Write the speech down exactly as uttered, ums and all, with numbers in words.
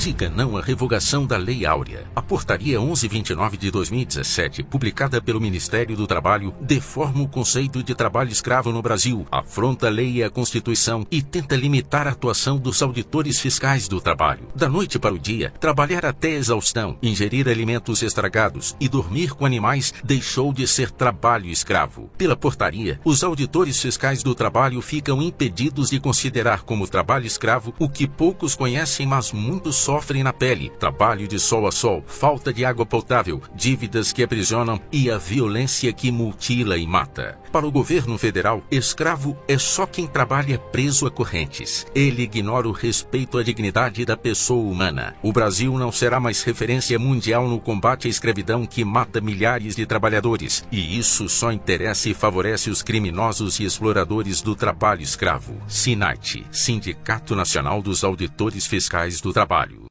Diga não à revogação da Lei Áurea. A Portaria onze vinte e nove de dois mil e dezessete, publicada pelo Ministério do Trabalho, deforma o conceito de trabalho escravo no Brasil, afronta a lei e a Constituição e tenta limitar a atuação dos auditores fiscais do trabalho. Da noite para o dia, trabalhar até exaustão, ingerir alimentos estragados e dormir com animais deixou de ser trabalho escravo. Pela portaria, os auditores fiscais do trabalho ficam impedidos de considerar como trabalho escravo o que poucos conhecem, mas muitos sofrem na pele: trabalho de sol a sol, falta de água potável, dívidas que aprisionam e a violência que mutila e mata. Para o governo federal, escravo é só quem trabalha preso a correntes. Ele ignora o respeito à dignidade da pessoa humana. O Brasil não será mais referência mundial no combate à escravidão que mata milhares de trabalhadores, e isso só interessa e favorece os criminosos e exploradores do trabalho escravo. SINAIT, Sindicato Nacional dos Auditores Fiscais do Trabalho.